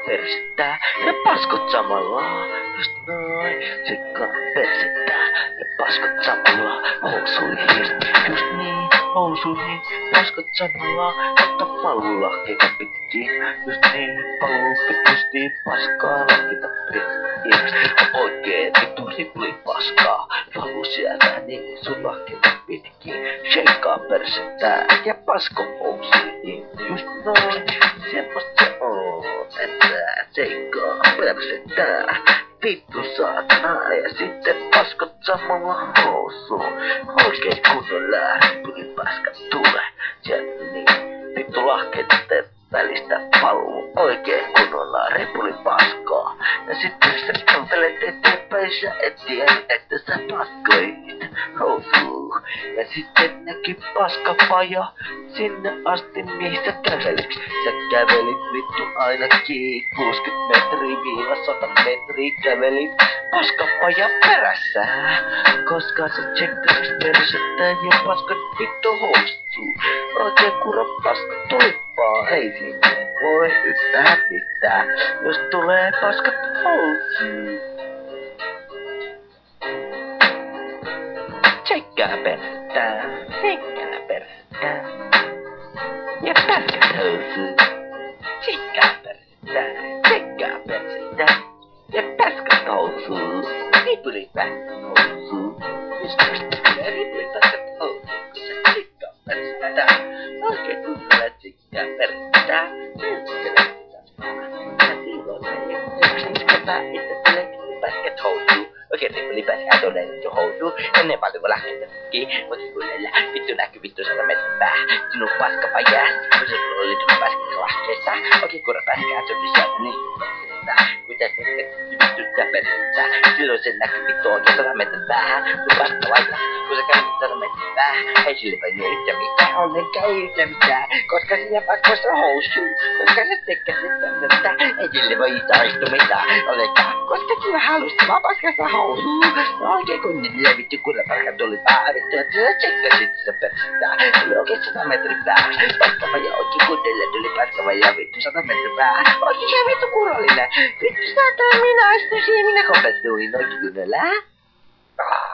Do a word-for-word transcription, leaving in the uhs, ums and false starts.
persettä ja paskot samalla. Just noin, tsekkaa persettä ja paskot samalla. Housuihin, just niin, housuihin, paskot samalla. Mutta palulahkeita pitkin, just niin, palulahkeet justiin paskaa lahkeita pitkin. Oikein vittu ripli paskaa, valu sieltä niin sun lahkeita pitkin. Sheikkaa persettä ja pasko housuihin, just noin, semmosta se on, että seikkaa persettä. Vittu saatana ja sitten paskot samalla housuun. Oikein kunnolla ripuli paskat tulee. Sieltä niin vittu lahkeiden välistä paluu. Oikein kunnolla ripuli paskaa. Ja sitten sä kantelet eteenpäin, sä et tiedä, että sä paskoit housuun. Ja sitten näki paskapaja sinne asti, mihin sä kävelit. Sä kävelit vittu ainakin kuusikymmentä metriä viiva sata metriä kävelit paskapaja perässä. Koska sä tsekkasit persettä ja paskat vittu housuun. Oikein kuro paska tulppaa, ei sinne voi yhtään mitään, jos tulee paskat housuun. Tsekkaa persettä, tsekkaa persettä ja paskat housuun. Tsekkaa persettä, tsekkaa persettä ja paskat housuun. Ripuli paskat housuun. Just tulee ripuli paskat housuun, kun sä tsekkaa persettä. Oikein kunnolla tsekkaa persettä. Ja silloin ei tsekkaa itse tulee paskat housuun. Oikein ripuli paskat tulee jo housuun. Ennen paljon kun lahkeita tukkii. Oikein kunnolla vittu näkyy vittu sata metrin päähän. Sinun paskapajas, kun sulla oli tullut paskat lahkeesta. Oikein kurra paskaa tuli sieltä niin persettä. Kun sä tsekkasit vittu sitä persettä. Silloin se näkyy vittu oikein sata metrin päähän. Sun paskapajas, kun sä kävit sata metrin päähän. Ei sille paljon yhtään mitään, ollenkaan ei yhtään mitään. Koska sinä paskoissa housuun. Koska sä tsekkasit persettä. Ei sille voi yhtään mitään, ollenkaan. Koska sinä halusit vaan paskassa housuun. Oikein kunnolla vittu kurra paska tuli päähän. Vittu, että sä tsekkasit sitä persettä. Tuli oikein sata metrin päähän. Paskapaja oikein kunnolla tuli paskapaja vittu sata metrin päähän. Oikein se vittu kurallinen. Vittu saatana minä istuin siinä, minä kompensuin oikein kunnolla.